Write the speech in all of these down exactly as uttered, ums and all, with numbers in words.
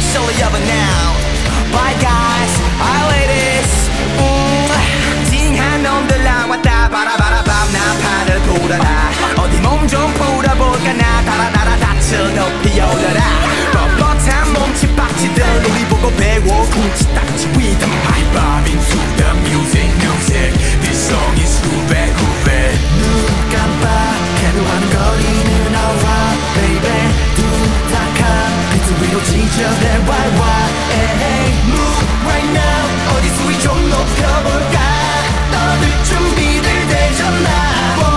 officially over now. Bye guys, bye ladies. 음, 징한 놈들랑 왔다 바라바라 밤나파를 불어라. 어디 몸 좀 풀어볼까 나 달아달아 닻을 높이 올려라. 뻣뻣한 몸짓 박쥐들 우리 보고 배워 쿵치딱지 rhythm. I'm bobbing to the music, music. This song is 후배 후배. 눈 깜빡해도 안거리는 alright baby. 둔탁한 비트 위로 지저대 why why. Hey, move right now. 어디 소리 좀 높여볼까. 떠들 준비들 되셨나.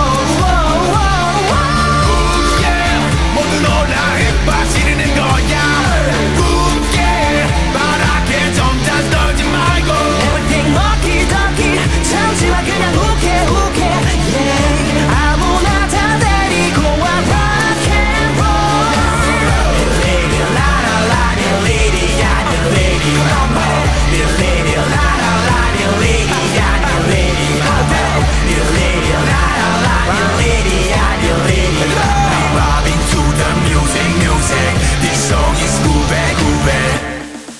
모두 놀라에 빠지는 거야. 웃게 바라게 점점 떨지 말고. Everything lucky ducky. 참지마 그냥 웃게 웃게. Yeah, 아무나 다 데리고 와 rock and roll. Lady la la la, lady ya, lady come on. Lady la la la, lady ya, lady come on. Lady la la la, lady ya, lady come on. Bobbing to the music, music. This song is 후배 후배.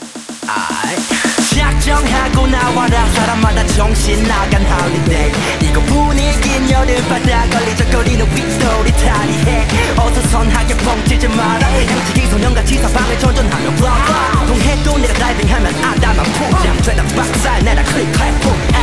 작정하고 나와라 사람마다 정신 나간 holiday. 이거 분위기는 여름바다 걸리적거리는 윗돌이 탈의해. 어수선하게 뻥치지 마라. 양치기 소년같이 사방을 전전하며 blah blah. 동해도 내가 다이빙하면 아담한 포장 죄다 박살 내라 클릭 클랩